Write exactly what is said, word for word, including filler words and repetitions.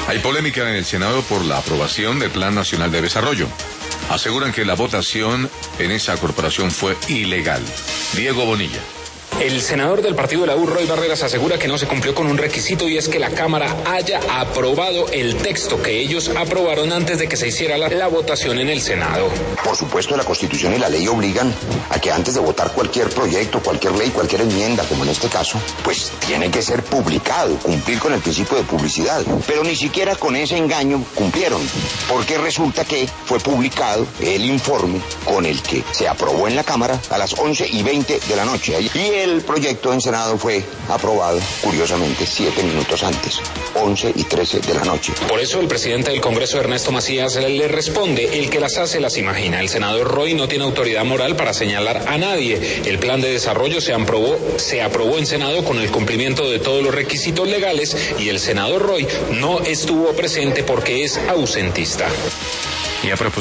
Hay polémica en el Senado por la aprobación del Plan Nacional de Desarrollo. Aseguran que la votación en esa corporación fue ilegal. Diego Bonilla. El senador del partido de la U, Roy Barreras, asegura que no se cumplió con un requisito y es que la Cámara haya aprobado el texto que ellos aprobaron antes de que se hiciera la, la votación en el Senado. Por supuesto, la Constitución y la ley obligan a que antes de votar cualquier proyecto, cualquier ley, cualquier enmienda, como en este caso, pues tiene que ser publicado, cumplir con el principio de publicidad. Pero ni siquiera con ese engaño cumplieron, porque resulta que fue publicado el informe con el que se aprobó en la Cámara a las once y veinte de la noche. Y el proyecto en Senado fue aprobado, curiosamente, siete minutos antes, once y trece de la noche. Por eso el presidente del Congreso, Ernesto Macías, le responde: el que las hace las imagina. El senador Roy no tiene autoridad moral para señalar a nadie. El plan de desarrollo se aprobó, se aprobó en Senado con el cumplimiento de todos los requisitos legales y el senador Roy no estuvo presente porque es ausentista. Y a propósito